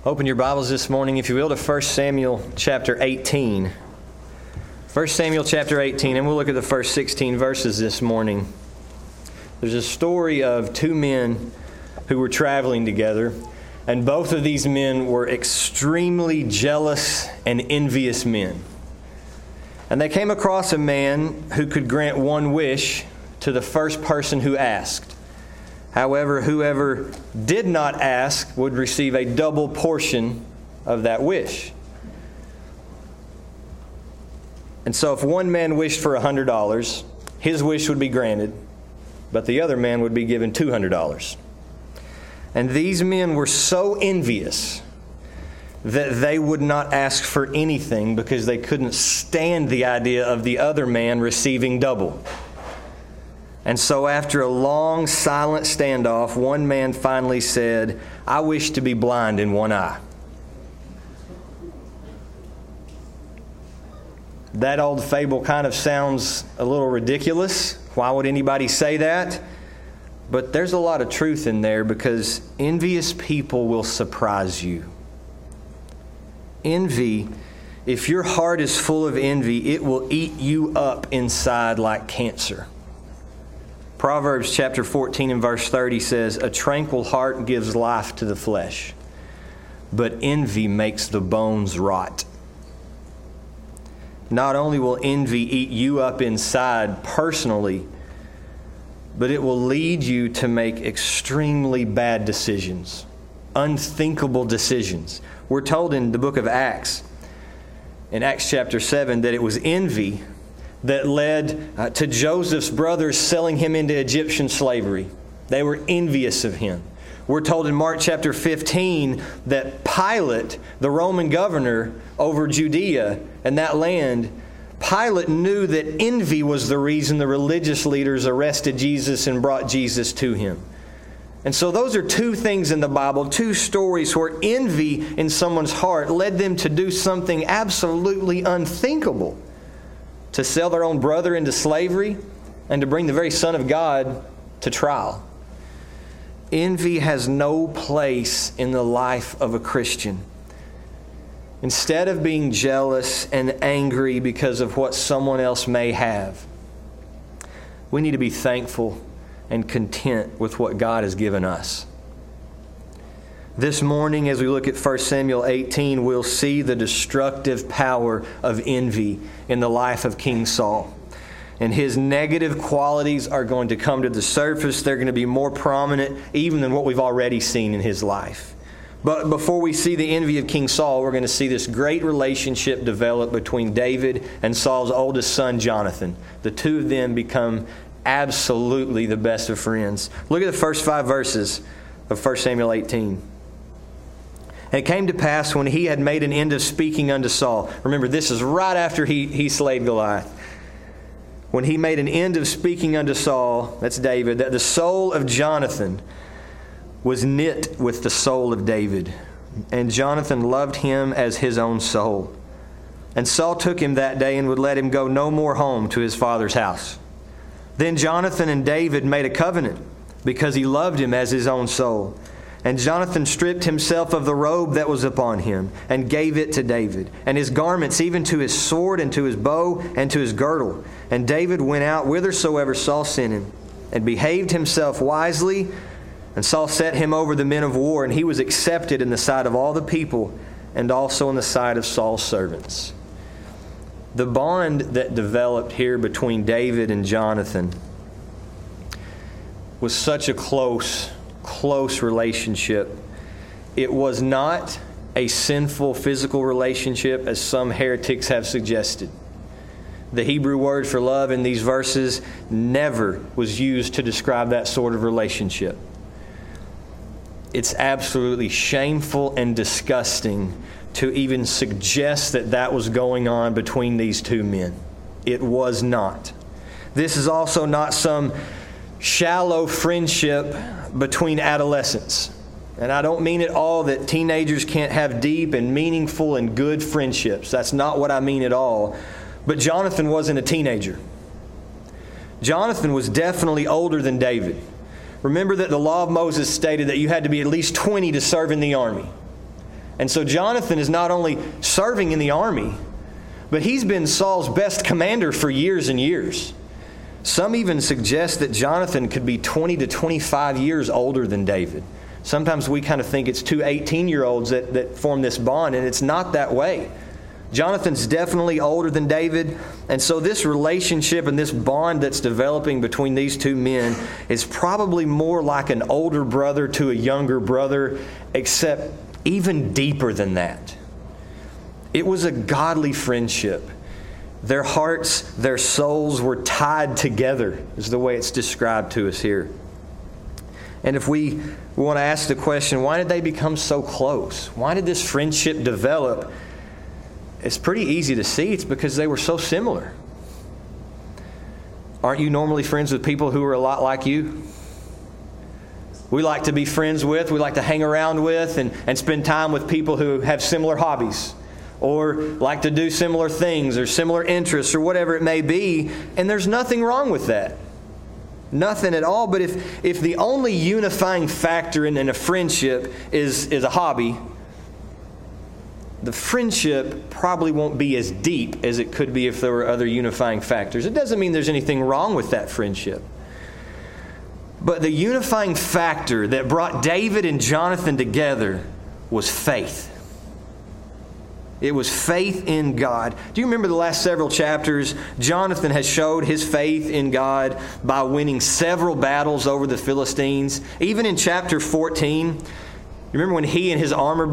Open your Bibles this morning, if you will, to 1 Samuel chapter 18. 1 Samuel chapter 18, and we'll look at the first 16 verses this morning. There's a story of two men who were traveling together, and both of these men were extremely jealous and envious men. And they came across a man who could grant one wish to the first person who asked. However, whoever did not ask would receive a double portion of that wish. And so if one man wished for $100, his wish would be granted, but the other man would be given $200. And these men were so envious that they would not ask for anything because they couldn't stand the idea of the other man receiving double. And so after a long, silent standoff, one man finally said, "I wish to be blind in one eye." That old fable kind of sounds a little ridiculous. Why would anybody say that? But there's a lot of truth in there because envious people will surprise you. Envy, if your heart is full of envy, it will eat you up inside like cancer. Proverbs chapter 14 and verse 30 says, "A tranquil heart gives life to the flesh, but envy makes the bones rot." Not only will envy eat you up inside personally, but it will lead you to make extremely bad decisions, unthinkable decisions. We're told in the book of Acts, in Acts chapter 7, that it was envy that led to Joseph's brothers selling him into Egyptian slavery. They were envious of him. We're told in Mark chapter 15 that Pilate, the Roman governor over Judea and that land, Pilate knew that envy was the reason the religious leaders arrested Jesus and brought Jesus to him. And so those are two things in the Bible, two stories where envy in someone's heart led them to do something absolutely unthinkable. To sell their own brother into slavery and to bring the very Son of God to trial. Envy has no place in the life of a Christian. Instead of being jealous and angry because of what someone else may have, we need to be thankful and content with what God has given us. This morning, as we look at 1 Samuel 18, we'll see the destructive power of envy in the life of King Saul. And his negative qualities are going to come to the surface. They're going to be more prominent even than what we've already seen in his life. But before we see the envy of King Saul, we're going to see this great relationship develop between David and Saul's oldest son, Jonathan. The two of them become absolutely the best of friends. Look at the first 5 verses of 1 Samuel 18. "And it came to pass when he had made an end of speaking unto Saul." Remember, this is right after he slayed Goliath. "When he made an end of speaking unto Saul," that's David, "that the soul of Jonathan was knit with the soul of David. And Jonathan loved him as his own soul. And Saul took him that day and would let him go no more home to his father's house. Then Jonathan and David made a covenant because he loved him as his own soul. And Jonathan stripped himself of the robe that was upon him and gave it to David, and his garments, even to his sword and to his bow and to his girdle. And David went out whithersoever Saul sent him, and behaved himself wisely. And Saul set him over the men of war, and he was accepted in the sight of all the people, and also in the sight of Saul's servants." The bond that developed here between David and Jonathan was such a close relationship. It was not a sinful physical relationship as some heretics have suggested. The Hebrew word for love in these verses never was used to describe that sort of relationship. It's absolutely shameful and disgusting to even suggest that that was going on between these two men. It was not. This is also not some shallow friendship between adolescents. And I don't mean at all that teenagers can't have deep and meaningful and good friendships. That's not what I mean at all. But Jonathan wasn't a teenager. Jonathan was definitely older than David. Remember that the law of Moses stated that you had to be at least 20 to serve in the army. And so Jonathan is not only serving in the army, but he's been Saul's best commander for years and years. Some even suggest that Jonathan could be 20 to 25 years older than David. Sometimes we kind of think it's two 18-year-olds that form this bond, and it's not that way. Jonathan's definitely older than David, and so this relationship and this bond that's developing between these two men is probably more like an older brother to a younger brother, except even deeper than that. It was a godly friendship. Their hearts, their souls were tied together, is the way it's described to us here. And if we want to ask the question, why did they become so close? Why did this friendship develop? It's pretty easy to see. It's because they were so similar. Aren't you normally friends with people who are a lot like you? We like to be friends with, we like to hang around with and spend time with people who have similar hobbies, or like to do similar things or similar interests or whatever it may be. And there's nothing wrong with that. Nothing at all. But if the only unifying factor in a friendship is a hobby, the friendship probably won't be as deep as it could be if there were other unifying factors. It doesn't mean there's anything wrong with that friendship. But the unifying factor that brought David and Jonathan together was faith. It was faith in God. Do you remember the last several chapters? Jonathan has showed his faith in God by winning several battles over the Philistines. Even in chapter 14, you remember when he and his armor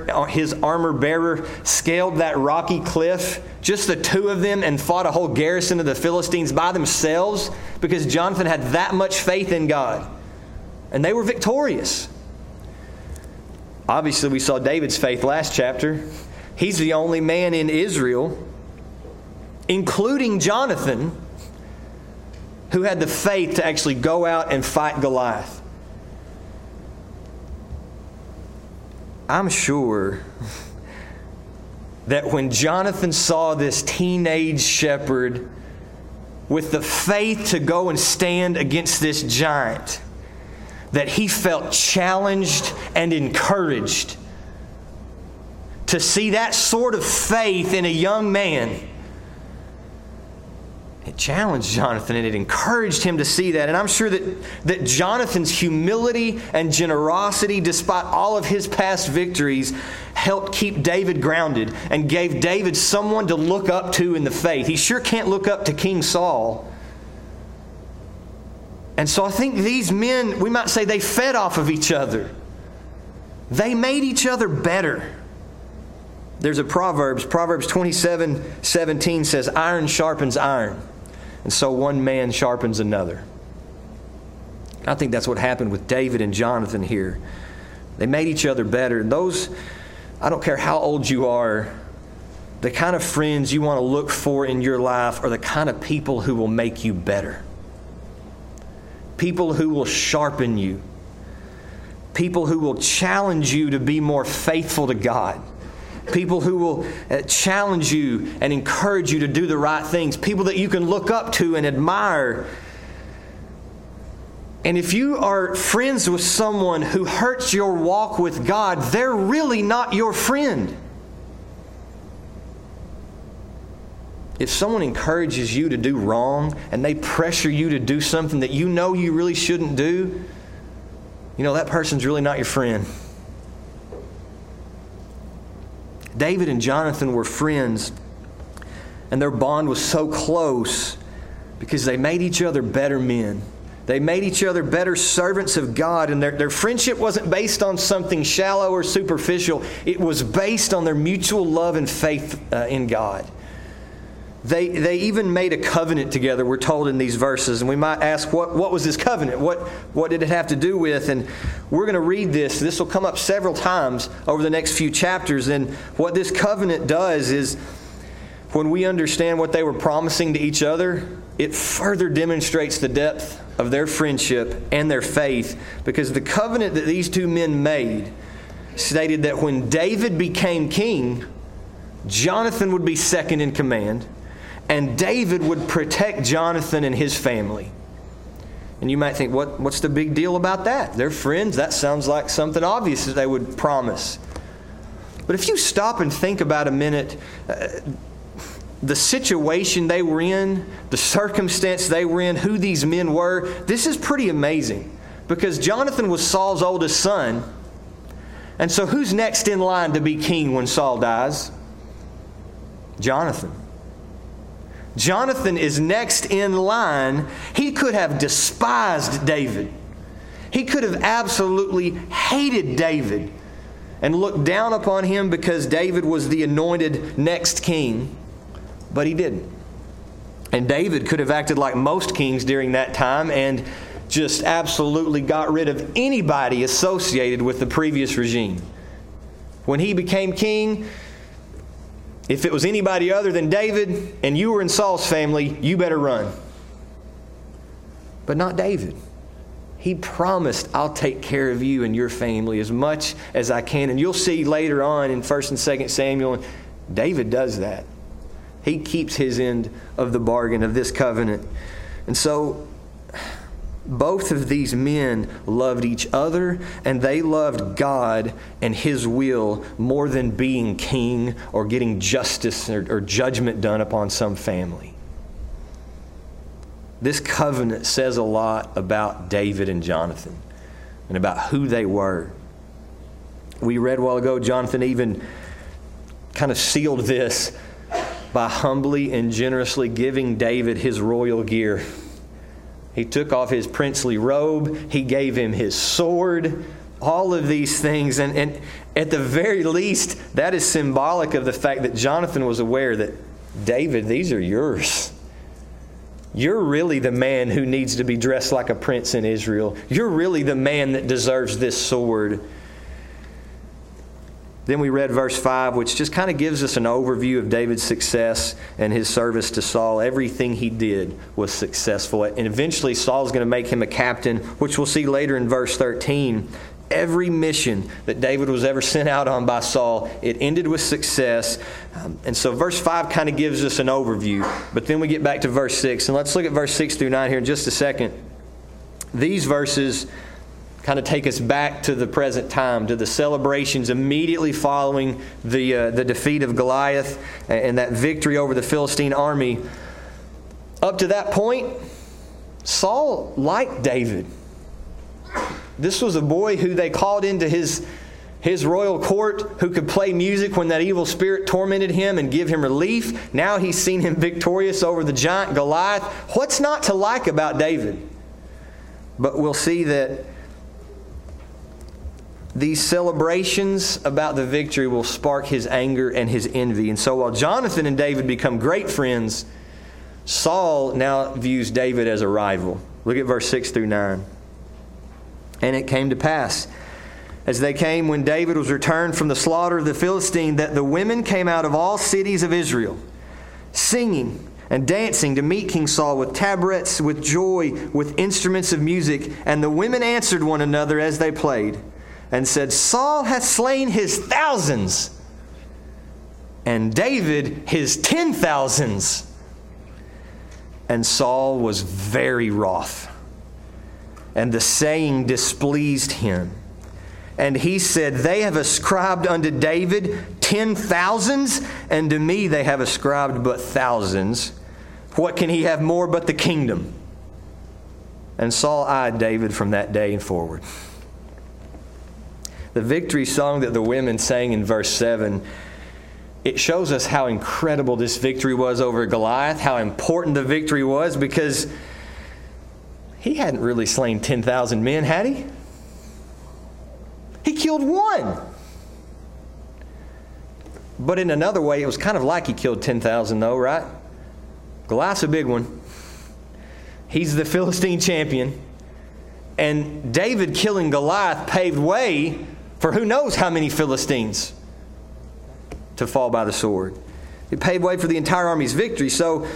bearer scaled that rocky cliff, just the two of them, and fought a whole garrison of the Philistines by themselves because Jonathan had that much faith in God. And they were victorious. Obviously, we saw David's faith last chapter. He's the only man in Israel, including Jonathan, who had the faith to actually go out and fight Goliath. I'm sure that when Jonathan saw this teenage shepherd with the faith to go and stand against this giant, that he felt challenged and encouraged to see that sort of faith in a young man. It challenged Jonathan and it encouraged him to see that. And I'm sure that Jonathan's humility and generosity, despite all of his past victories, helped keep David grounded and gave David someone to look up to in the faith. He sure can't look up to King Saul. And so I think these men, we might say, they fed off of each other. They made each other better. There's a Proverbs 27:17 says, iron sharpens iron, and so one man sharpens another. I think that's what happened with David and Jonathan here. They made each other better. Those, I don't care how old you are, the kind of friends you want to look for in your life are the kind of people who will make you better. People who will sharpen you. People who will challenge you to be more faithful to God. People who will challenge you and encourage you to do the right things. People that you can look up to and admire. And if you are friends with someone who hurts your walk with God, they're really not your friend. If someone encourages you to do wrong and they pressure you to do something that you know you really shouldn't do, you know, that person's really not your friend. David and Jonathan were friends, and their bond was so close because they made each other better men. They made each other better servants of God, and their friendship wasn't based on something shallow or superficial. It was based on their mutual love and faith in God. They even made a covenant together, we're told in these verses. And we might ask, what was this covenant? What did it have to do with? And we're going to read this. This will come up several times over the next few chapters. And what this covenant does is, when we understand what they were promising to each other, it further demonstrates the depth of their friendship and their faith. Because the covenant that these two men made stated that when David became king, Jonathan would be second in command, and David would protect Jonathan and his family. And you might think, what's the big deal about that? They're friends. That sounds like something obvious that they would promise. But if you stop and think about a minute, the situation they were in, the circumstance they were in, who these men were, this is pretty amazing. Because Jonathan was Saul's oldest son. And so who's next in line to be king when Saul dies? Jonathan. Jonathan is next in line. He could have despised David. He could have absolutely hated David and looked down upon him because David was the anointed next king. But he didn't. And David could have acted like most kings during that time and just absolutely got rid of anybody associated with the previous regime. When he became king, if it was anybody other than David and you were in Saul's family, you better run. But not David. He promised, I'll take care of you and your family as much as I can. And you'll see later on in 1 and 2 Samuel, David does that. He keeps his end of the bargain of this covenant. And so both of these men loved each other, and they loved God and His will more than being king or getting justice or judgment done upon some family. This covenant says a lot about David and Jonathan and about who they were. We read a while ago, Jonathan even kind of sealed this by humbly and generously giving David his royal gear. He took off his princely robe. He gave him his sword. All of these things. And at the very least, that is symbolic of the fact that Jonathan was aware that, David, these are yours. You're really the man who needs to be dressed like a prince in Israel. You're really the man that deserves this sword. Then we read verse 5, which just kind of gives us an overview of David's success and his service to Saul. Everything he did was successful. And eventually Saul's going to make him a captain, which we'll see later in verse 13. Every mission that David was ever sent out on by Saul, it ended with success. And so verse 5 kind of gives us an overview. But then we get back to verse 6. And let's look at verse 6 through 9 here in just a second. These verses kind of take us back to the present time, to the celebrations immediately following the defeat of Goliath and that victory over the Philistine army. Up to that point, Saul liked David. This was a boy who they called into his royal court, who could play music when that evil spirit tormented him and give him relief. Now he's seen him victorious over the giant Goliath. What's not to like about David? But we'll see that these celebrations about the victory will spark his anger and his envy. And so while Jonathan and David become great friends, Saul now views David as a rival. Look at verse 6 through 9. And it came to pass, as they came when David was returned from the slaughter of the Philistine, that the women came out of all cities of Israel, singing and dancing to meet King Saul with tabrets, with joy, with instruments of music. And the women answered one another as they played, and said, Saul hath slain his thousands, and David his 10,000s. And Saul was very wroth, and the saying displeased him. And he said, They have ascribed unto David 10,000s, and to me they have ascribed but thousands. What can he have more but the kingdom? And Saul eyed David from that day and forward. The victory song that the women sang in verse 7, it shows us how incredible this victory was over Goliath, how important the victory was, because he hadn't really slain 10,000 men, had he? He killed one. But in another way, it was kind of like he killed 10,000 though, right? Goliath's a big one. He's the Philistine champion. And David killing Goliath paved way for who knows how many Philistines to fall by the sword. It paved way for the entire army's victory. So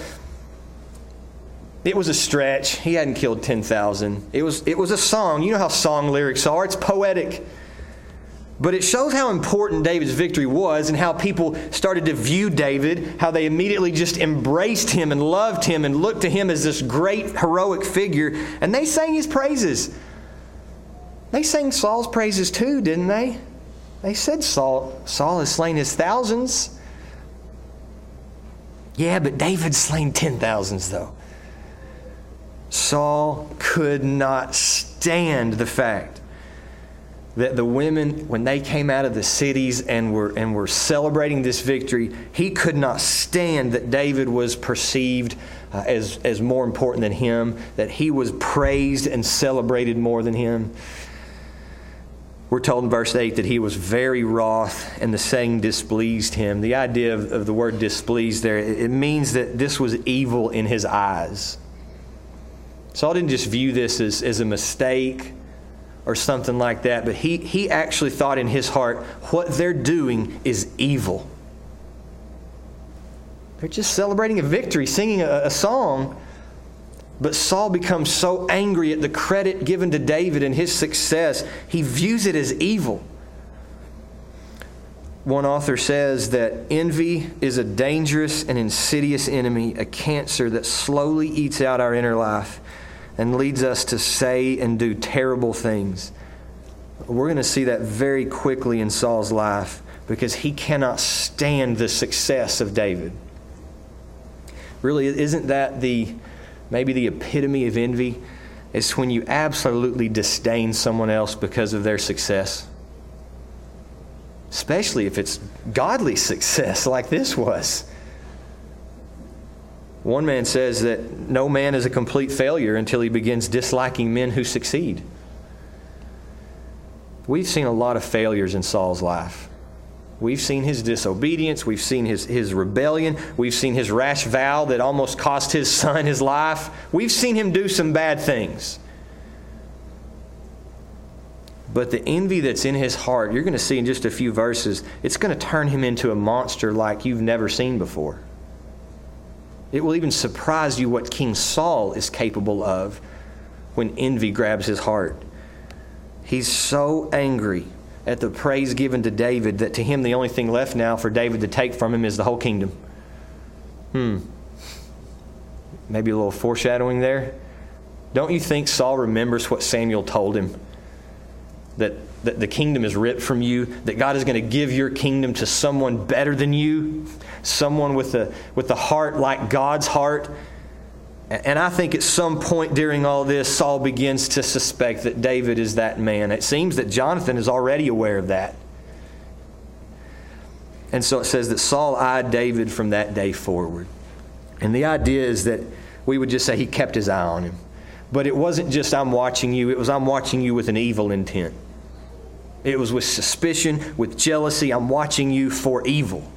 it was a stretch. He hadn't killed 10,000. It was a song. You know how song lyrics are. It's poetic. But it shows how important David's victory was and how people started to view David, how they immediately just embraced him and loved him and looked to him as this great heroic figure. And they sang his praises. They sang Saul's praises too, didn't they? They said Saul has slain his thousands. Yeah, but David's slain 10,000s though. Saul could not stand the fact that the women, when they came out of the cities and were celebrating this victory, he could not stand that David was perceived as more important than him, that he was praised and celebrated more than him. We're told in verse 8 that he was very wroth and the saying displeased him. The idea of the word displeased there, it means that this was evil in his eyes. Saul didn't just view this as a mistake or something like that, but he actually thought in his heart, what they're doing is evil. They're just celebrating a victory, singing a song. But Saul becomes so angry at the credit given to David and his success, he views it as evil. One author says that envy is a dangerous and insidious enemy, a cancer that slowly eats out our inner life and leads us to say and do terrible things. We're going to see that very quickly in Saul's life because he cannot stand the success of David. Really, isn't that maybe the epitome of envy? It's when you absolutely disdain someone else because of their success. Especially if it's godly success like this was. One man says that no man is a complete failure until he begins disliking men who succeed. We've seen a lot of failures in Saul's life. We've seen his disobedience. We've seen his rebellion. We've seen his rash vow that almost cost his son his life. We've seen him do some bad things. But the envy that's in his heart, you're going to see in just a few verses, it's going to turn him into a monster like you've never seen before. It will even surprise you what King Saul is capable of when envy grabs his heart. He's so angry at the praise given to David that to him the only thing left now for David to take from him is the whole kingdom. Maybe a little foreshadowing there. Don't you think Saul remembers what Samuel told him? That the kingdom is ripped from you, that God is going to give your kingdom to someone better than you, someone with a heart like God's heart. And I think at some point during all this, Saul begins to suspect that David is that man. It seems that Jonathan is already aware of that. And so it says that Saul eyed David from that day forward. And the idea is that we would just say he kept his eye on him. But it wasn't just I'm watching you, it was I'm watching you with an evil intent. It was with suspicion, with jealousy. I'm watching you for evil.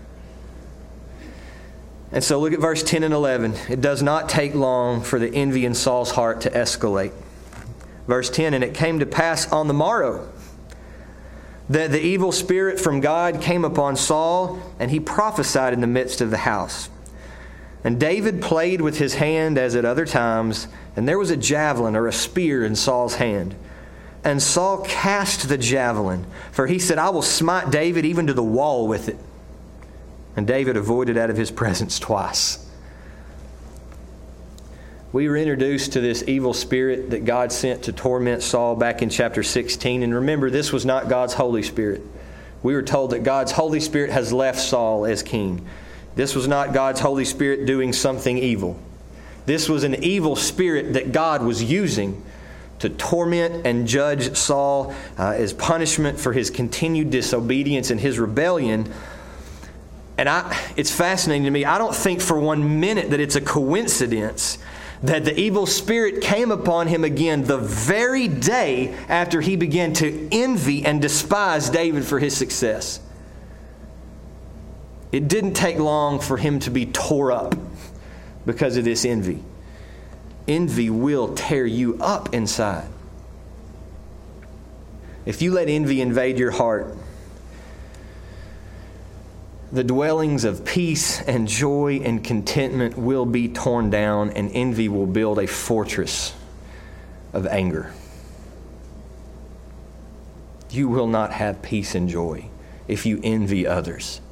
And so look at verse 10 and 11. It does not take long for the envy in Saul's heart to escalate. Verse 10, and it came to pass on the morrow that the evil spirit from God came upon Saul, and he prophesied in the midst of the house. And David played with his hand as at other times, and there was a javelin or a spear in Saul's hand. And Saul cast the javelin, for he said, I will smite David even to the wall with it. And David avoided out of his presence twice. We were introduced to this evil spirit that God sent to torment Saul back in chapter 16. And remember, this was not God's Holy Spirit. We were told that God's Holy Spirit has left Saul as king. This was not God's Holy Spirit doing something evil. This was an evil spirit that God was using to torment and judge Saul as punishment for his continued disobedience and his rebellion. And it's fascinating to me. I don't think for 1 minute that it's a coincidence that the evil spirit came upon him again the very day after he began to envy and despise David for his success. It didn't take long for him to be tore up because of this envy. Envy will tear you up inside. If you let envy invade your heart, the dwellings of peace and joy and contentment will be torn down, and envy will build a fortress of anger. You will not have peace and joy if you envy others.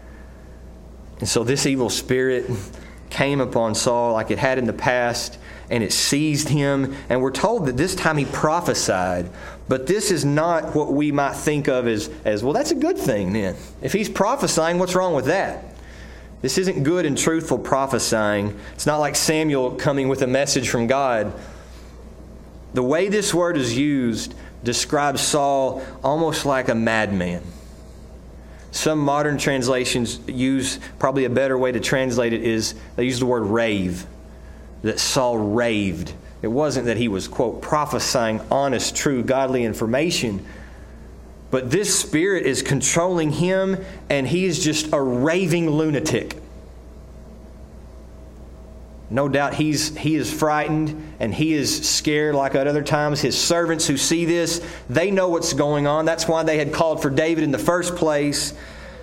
And so this evil spirit came upon Saul like it had in the past, and it seized him. And we're told that this time he prophesied. But this is not what we might think of as well, that's a good thing then. If he's prophesying, what's wrong with that? This isn't good and truthful prophesying. It's not like Samuel coming with a message from God. The way this word is used describes Saul almost like a madman. Some modern translations use, probably a better way to translate it is, they use the word rave. That Saul raved. It wasn't that he was, quote, prophesying honest, true, godly information. But this spirit is controlling him, and he is just a raving lunatic. No doubt he is frightened and he is scared like at other times. His servants who see this, they know what's going on. That's why they had called for David in the first place.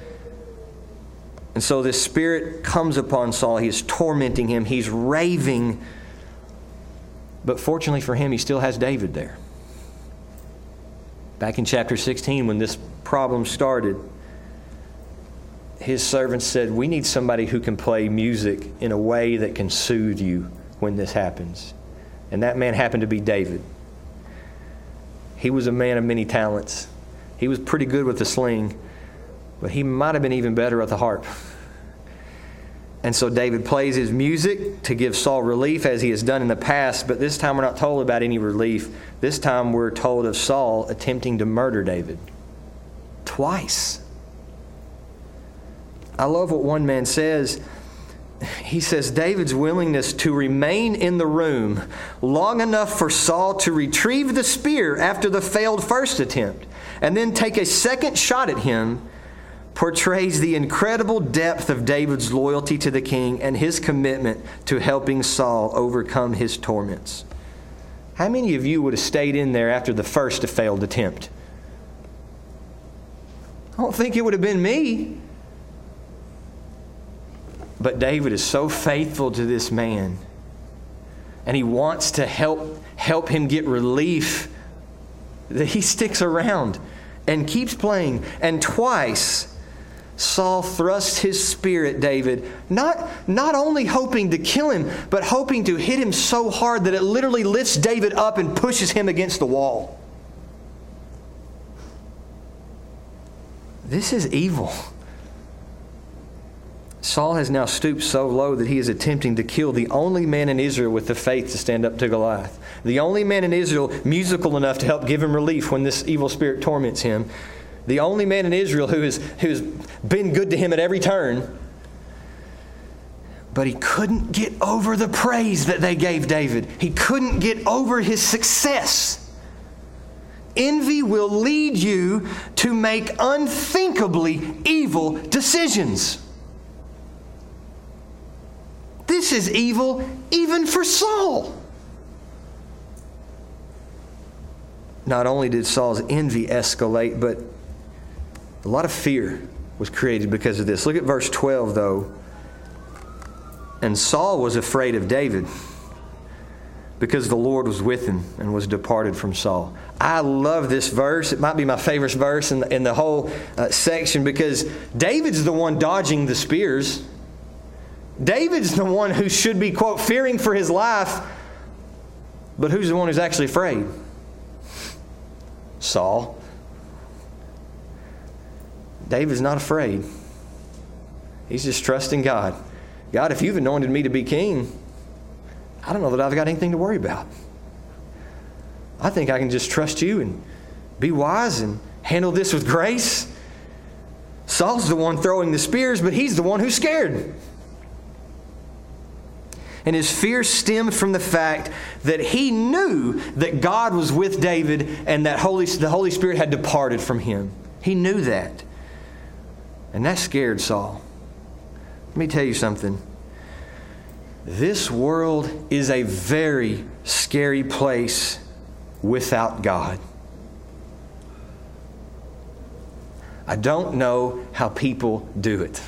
And so this spirit comes upon Saul. He is tormenting him. He's raving. But fortunately for him, he still has David there. Back in chapter 16, when this problem started, his servants said, we need somebody who can play music in a way that can soothe you when this happens. And that man happened to be David. He was a man of many talents. He was pretty good with the sling, but he might have been even better at the harp. And so David plays his music to give Saul relief as he has done in the past, but this time we're not told about any relief. This time we're told of Saul attempting to murder David. Twice. I love what one man says. He says, David's willingness to remain in the room long enough for Saul to retrieve the spear after the failed first attempt and then take a second shot at him portrays the incredible depth of David's loyalty to the king and his commitment to helping Saul overcome his torments. How many of you would have stayed in there after the first failed attempt? I don't think it would have been me. But David is so faithful to this man, and he wants to help him get relief, that he sticks around and keeps playing. And twice Saul thrusts his spear at David, not only hoping to kill him, but hoping to hit him so hard that it literally lifts David up and pushes him against the wall. This is evil. Saul has now stooped so low that he is attempting to kill the only man in Israel with the faith to stand up to Goliath. The only man in Israel musical enough to help give him relief when this evil spirit torments him. The only man in Israel who has been good to him at every turn. But he couldn't get over the praise that they gave David. He couldn't get over his success. Envy will lead you to make unthinkably evil decisions. This is evil even for Saul. Not only did Saul's envy escalate, but a lot of fear was created because of this. Look at verse 12, though. And Saul was afraid of David because the Lord was with him and was departed from Saul. I love this verse. It might be my favorite verse in the whole section, because David's the one dodging the spears. David's the one who should be, quote, fearing for his life. But who's the one who's actually afraid? Saul. David's not afraid. He's just trusting God. God, if you've anointed me to be king, I don't know that I've got anything to worry about. I think I can just trust you and be wise and handle this with grace. Saul's the one throwing the spears, but he's the one who's scared. And his fear stemmed from the fact that he knew that God was with David and that the Holy Spirit had departed from him. He knew that. And that scared Saul. Let me tell you something. This world is a very scary place without God. I don't know how people do it.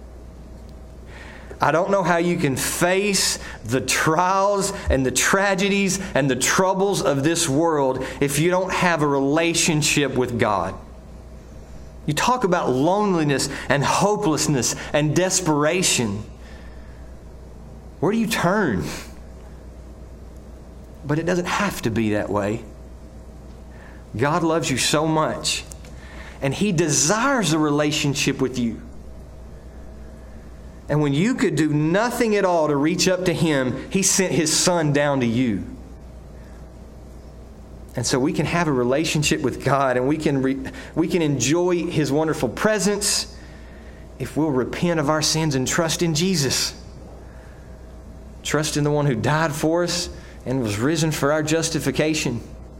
I don't know how you can face the trials and the tragedies and the troubles of this world if you don't have a relationship with God. You talk about loneliness and hopelessness and desperation. Where do you turn? But it doesn't have to be that way. God loves you so much, and He desires a relationship with you. And when you could do nothing at all to reach up to Him, He sent His Son down to you. And so we can have a relationship with God, and we can enjoy His wonderful presence if we'll repent of our sins and trust in Jesus. Trust in the one who died for us and was risen for our justification.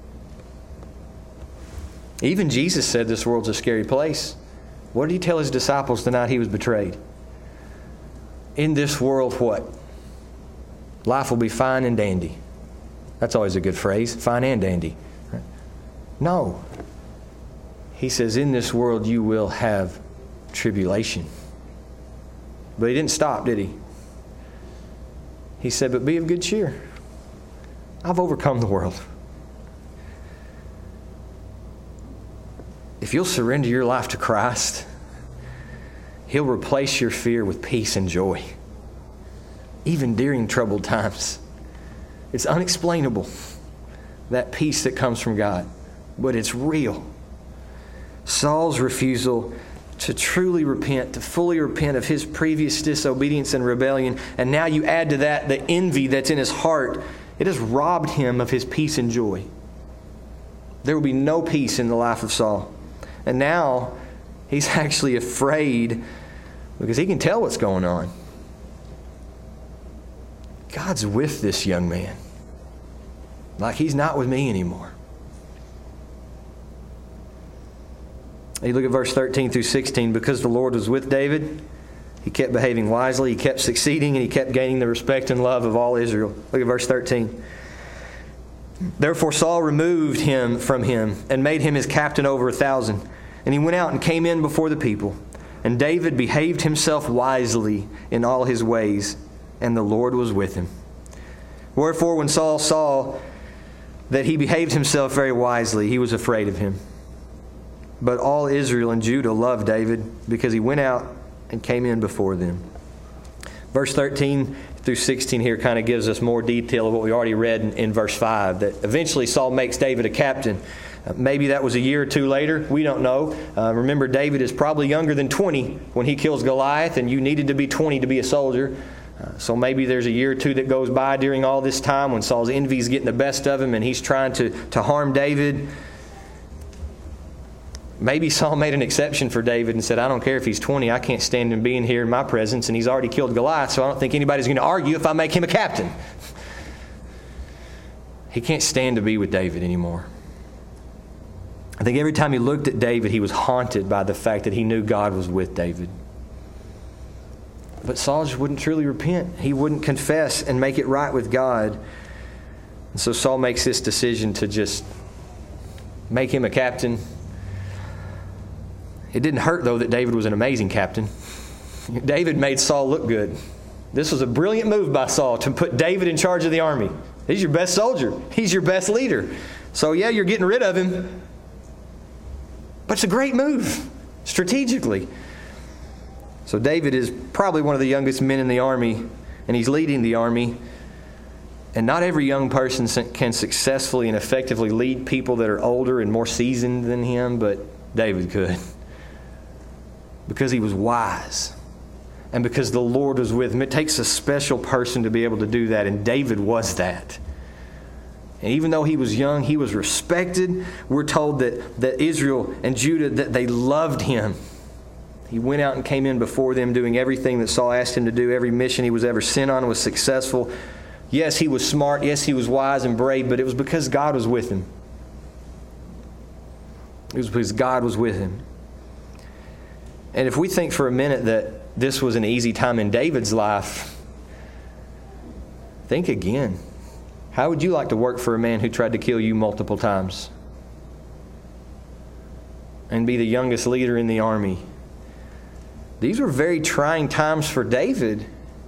Even Jesus said this world's a scary place. What did He tell His disciples the night He was betrayed? In this world, what? Life will be fine and dandy. That's always a good phrase, fine and dandy. No. He says, in this world you will have tribulation. But He didn't stop, did He? He said, but be of good cheer. I've overcome the world. If you'll surrender your life to Christ, He'll replace your fear with peace and joy, even during troubled times. It's unexplainable, that peace that comes from God, but it's real. Saul's refusal to truly repent, to fully repent of his previous disobedience and rebellion, and now you add to that the envy that's in his heart, it has robbed him of his peace and joy. There will be no peace in the life of Saul. And now he's actually afraid because he can tell what's going on. God's with this young man. Like He's not with me anymore. You look at verse 13 through 16. Because the Lord was with David, he kept behaving wisely, he kept succeeding, and he kept gaining the respect and love of all Israel. Look at verse 13. Therefore Saul removed him from him and made him his captain over 1,000. And he went out and came in before the people. And David behaved himself wisely in all his ways, and the Lord was with him. Wherefore when Saul saw that he behaved himself very wisely, he was afraid of him. But all Israel and Judah loved David because he went out and came in before them. Verse 13 through 16 here kind of gives us more detail of what we already read in verse 5, that eventually Saul makes David a captain. Maybe that was a year or two later. We don't know. Remember, David is probably younger than 20 when he kills Goliath, and you needed to be 20 to be a soldier. So maybe there's a year or two that goes by during all this time when Saul's envy is getting the best of him and he's trying to harm David. Maybe Saul made an exception for David and said, I don't care if he's 20, I can't stand him being here in my presence, and he's already killed Goliath, so I don't think anybody's going to argue if I make him a captain. He can't stand to be with David anymore. I think every time he looked at David, he was haunted by the fact that he knew God was with David. But Saul just wouldn't truly repent. He wouldn't confess and make it right with God. And so Saul makes this decision to just make him a captain. It didn't hurt, though, that David was an amazing captain. David made Saul look good. This was a brilliant move by Saul to put David in charge of the army. He's your best soldier. He's your best leader. So yeah, you're getting rid of him. But it's a great move, strategically. So David is probably one of the youngest men in the army, and he's leading the army. And not every young person can successfully and effectively lead people that are older and more seasoned than him, but David could. Because he was wise. And because the Lord was with him. It takes a special person to be able to do that, and David was that. And even though he was young, he was respected. We're told that Israel and Judah, that they loved him. He went out and came in before them, doing everything that Saul asked him to do. Every mission he was ever sent on was successful. Yes, he was smart. Yes, he was wise and brave, but it was because God was with him. It was because God was with him. And if we think for a minute that this was an easy time in David's life, think again. How would you like to work for a man who tried to kill you multiple times? And be the youngest leader in the army? These were very trying times for David.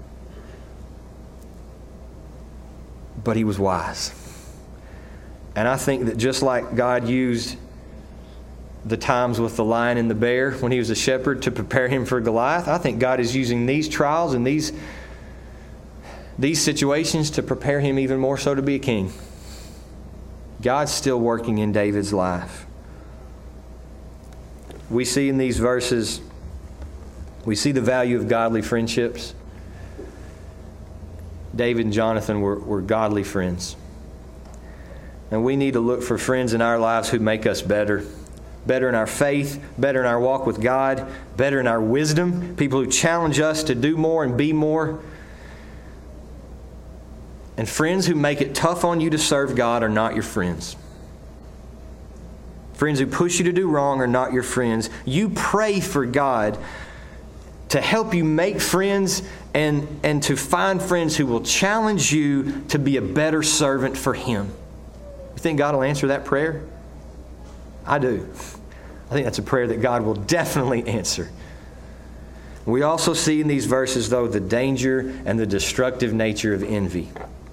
But he was wise. And I think that just like God used the times with the lion and the bear when he was a shepherd to prepare him for Goliath, I think God is using these trials and these situations to prepare him even more so to be a king. God's still working in David's life. We see in these verses, we see the value of godly friendships. David and Jonathan were godly friends. And we need to look for friends in our lives who make us better. Better in our faith, better in our walk with God, better in our wisdom. People who challenge us to do more and be more. And friends who make it tough on you to serve God are not your friends. Friends who push you to do wrong are not your friends. You pray for God to help you make friends and to find friends who will challenge you to be a better servant for Him. You think God will answer that prayer? I do. I think that's a prayer that God will definitely answer. We also see in these verses, though, the danger and the destructive nature of envy.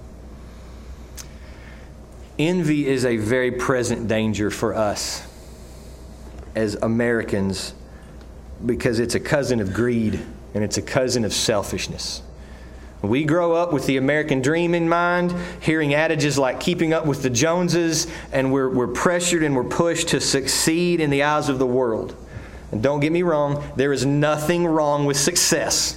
Envy is a very present danger for us as Americans because it's a cousin of greed and it's a cousin of selfishness. We grow up with the American dream in mind, hearing adages like keeping up with the Joneses, and we're pressured and we're pushed to succeed in the eyes of the world. And don't get me wrong, there is nothing wrong with success.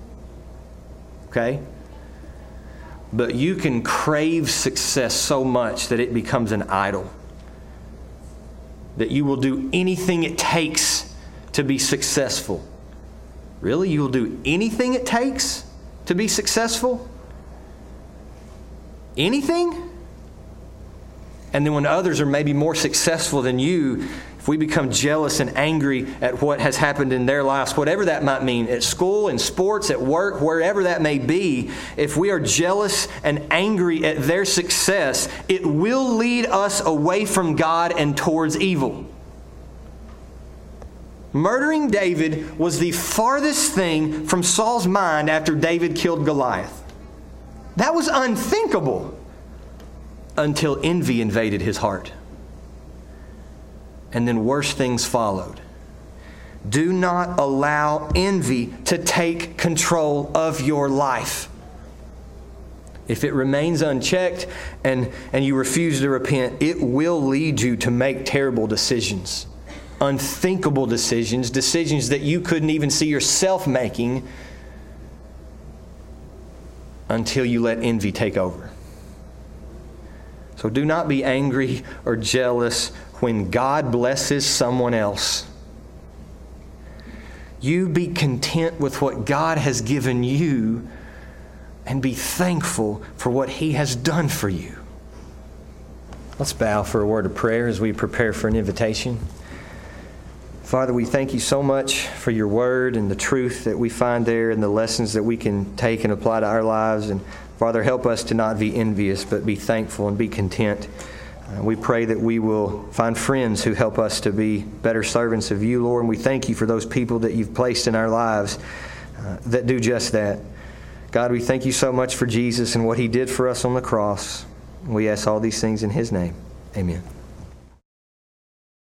Okay? But you can crave success so much that it becomes an idol. That you will do anything it takes to be successful. Really? You will do anything it takes to be successful? Anything? And then when others are maybe more successful than you, if we become jealous and angry at what has happened in their lives, whatever that might mean, at school, in sports, at work, wherever that may be, if we are jealous and angry at their success, it will lead us away from God and towards evil. Murdering David was the farthest thing from Saul's mind after David killed Goliath. That was unthinkable until envy invaded his heart. And then worse things followed. Do not allow envy to take control of your life. If it remains unchecked and you refuse to repent, it will lead you to make terrible decisions. Unthinkable decisions, decisions that you couldn't even see yourself making until you let envy take over. So do not be angry or jealous when God blesses someone else. You be content with what God has given you and be thankful for what He has done for you. Let's bow for a word of prayer as we prepare for an invitation. Father, we thank You so much for Your word and the truth that we find there and the lessons that we can take and apply to our lives. And Father, help us to not be envious, but be thankful and be content. We pray that we will find friends who help us to be better servants of You, Lord. And we thank You for those people that You've placed in our lives that do just that. God, we thank You so much for Jesus and what He did for us on the cross. We ask all these things in His name. Amen.